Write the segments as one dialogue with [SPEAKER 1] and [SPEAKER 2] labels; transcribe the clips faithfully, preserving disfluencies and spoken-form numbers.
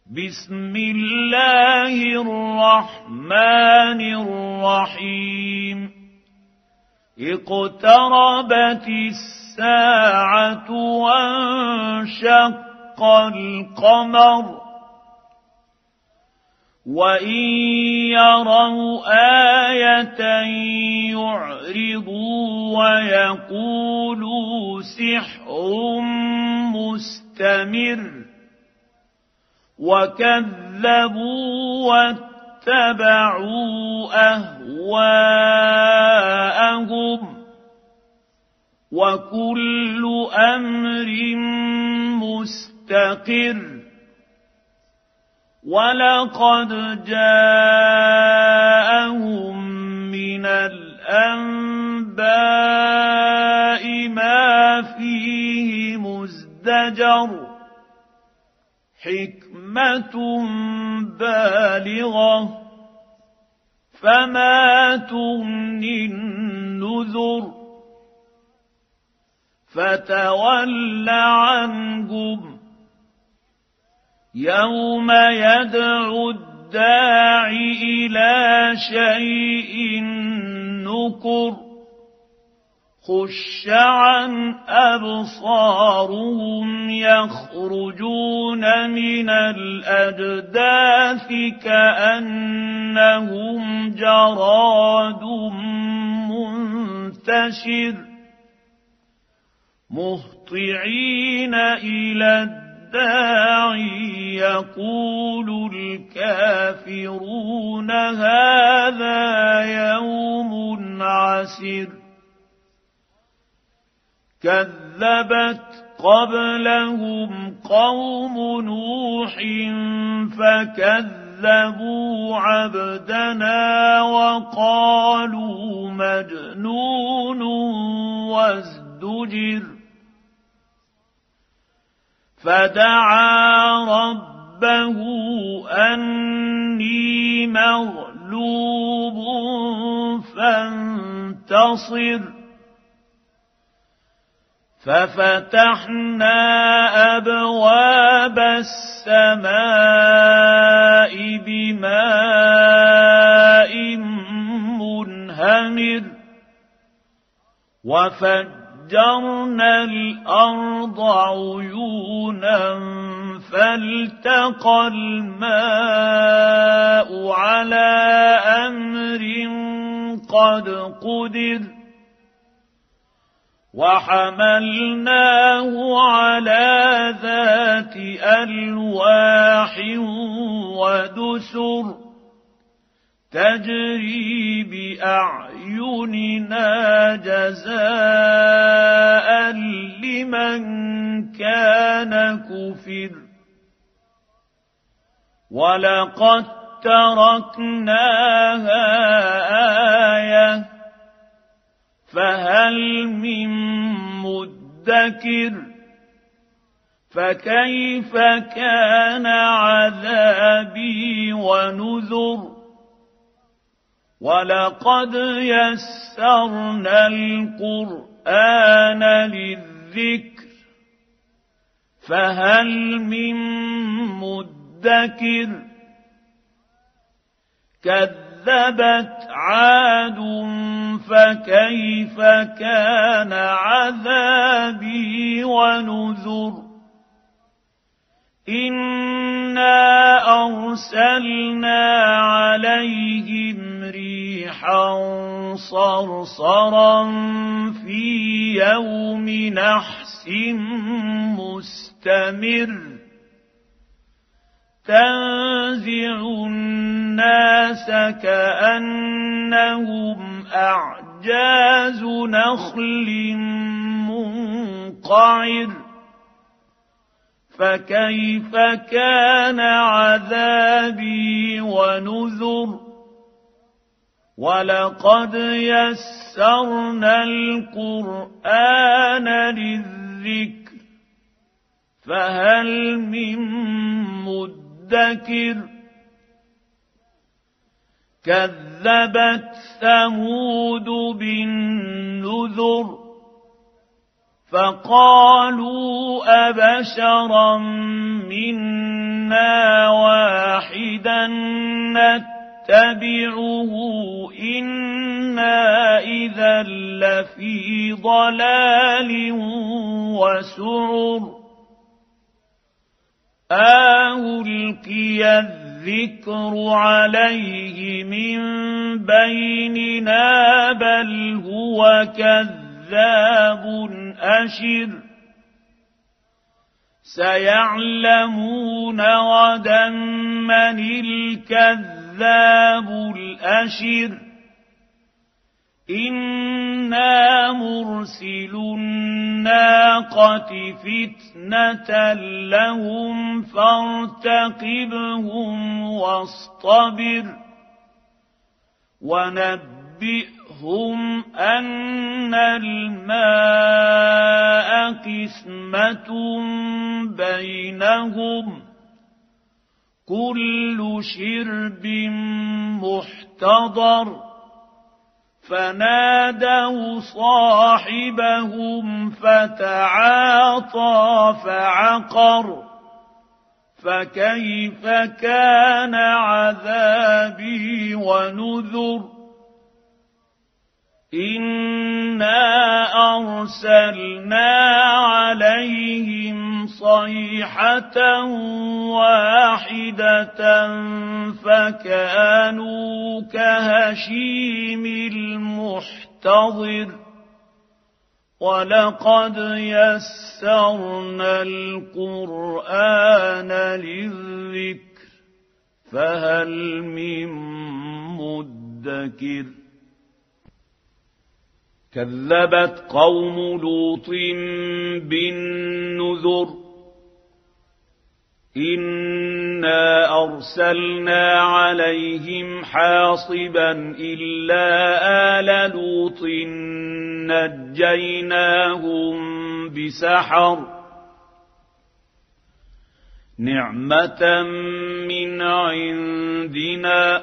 [SPEAKER 1] بسم الله الرحمن الرحيم اقتربت الساعة وانشق القمر وإن يروا آية يعرضوا ويقولوا سحر مستمر وكذبوا واتبعوا أهواءهم وكل أمر مستقر ولقد جاءهم من الأنباء ما فيه مزدجر حكمة بالغة فما تغني النذر فتول عنهم يوم يدعو الداع إلى شيء نكر خش عن أبصارهم يخرجون من الأجداث كأنهم جراد منتشر مهطعين إلى الداعي يقول الكافرون هذا يوم عسر كذبت قبلهم قوم نوح فكذبوا عبدنا وقالوا مجنون وازدجر فدعا ربه أني مغلوب فانتصر ففتحنا أبواب السماء بماء منهمر وفجرنا الأرض عيونا فالتقى الماء على أمر قد قدر وحملناه على ذات ألواح ودسر تجري بأعيننا جزاء لمن كان كفر ولقد تركناها آية فهل من مدكر فكيف كان عذابي ونذر ولقد يسرنا القرآن للذكر فهل من مدكر كذبت عاد فكيف كان عذابي ونذر إنا أرسلنا عليهم ريحا صرصرا في يوم نحس مستمر تنزع الناس كأنهم أعجاز نخل منقعر فكيف كان عذابي ونذر ولقد يسرنا القرآن للذكر فهل من مدكر كذبت ثمود بالنذر فقالوا أبشرا منا واحدا نتبعه إنا إذا لفي ضلال وسعر ألقي الذكر عليه من بيننا بل هو كذاب أشر سيعلمون غدا من الكذاب الأشر إنا مرسل الناقة فتنة لهم فارتقبهم واصطبر ونبئهم أن الماء قسمة بينهم كل شرب محتضر فنادوا صاحبهم فتعاطى فعقر فكيف كان عذابي ونذر إنا أرسلنا عليهم صيحة واحدة فكانوا كهشيم المحتضر ولقد يسرنا القرآن للذكر فهل من مدكر كذبت قوم لوط بالنذر إنا أرسلنا عليهم حاصبا إلا آل لوط نجيناهم بسحر نعمة من عندنا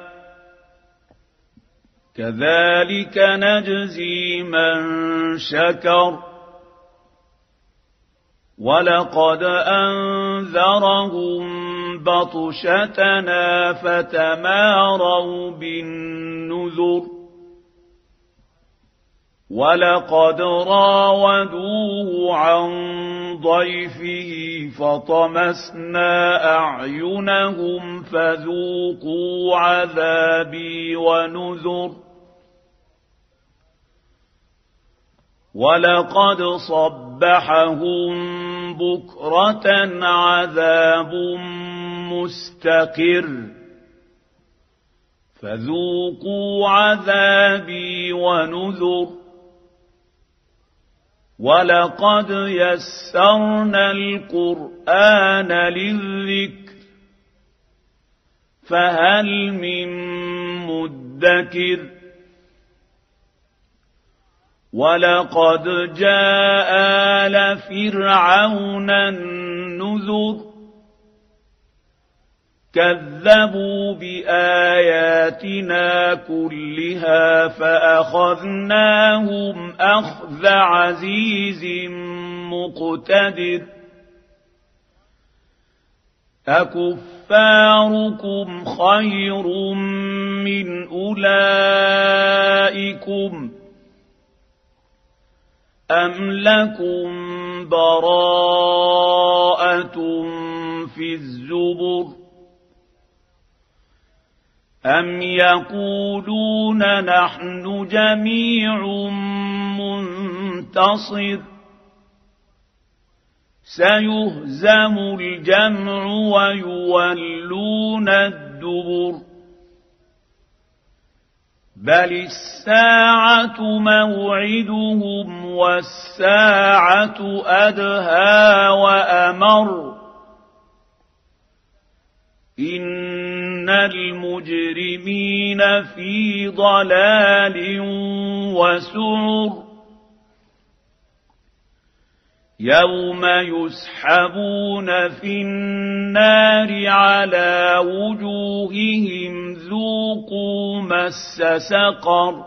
[SPEAKER 1] كذلك نجزي من شكر ولقد أنذرهم بطشتنا فتماروا بالنذر ولقد راودوه عن ضيفه فطمسنا أعينهم فذوقوا عذابي ونذر ولقد صبحهم بكرة عذاب مستقر فذوقوا عذابي ونذر ولقد يسرنا القرآن للذكر فهل من مدكر ولقد جاء آل فرعون النذر كذبوا بآياتنا كلها فأخذناهم أخذ عزيز مقتدر أكفاركم خير من أولئكم أم لكم براءة في الزبر أم يقولون نحن جميع منتصر سيهزم الجمع ويولون الدبر بل الساعة موعدهم والساعة أدهى وأمر إن المجرمين في ضلال وسعر يوم يسحبون في النار على وجوههم ذوقوا مس سقر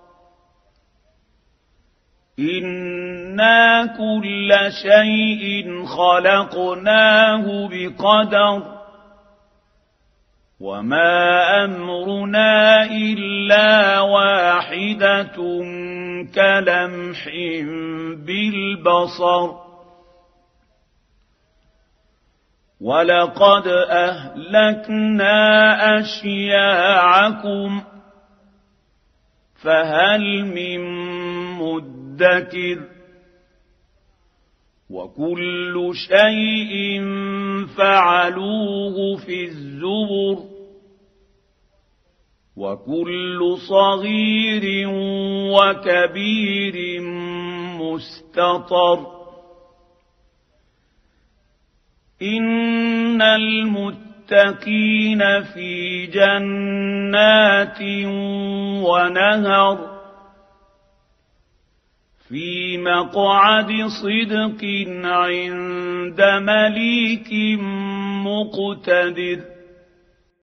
[SPEAKER 1] إنا كل شيء خلقناه بقدر وما أمرنا إلا واحدة كلمح بالبصر ولقد أهلكنا أشياعكم فهل من مدكر وكل شيء فعلوه في الزبر وكل صغير وكبير مستطر إن المتقين في جنات ونهر في مقعد صدق عند مليك مقتدر.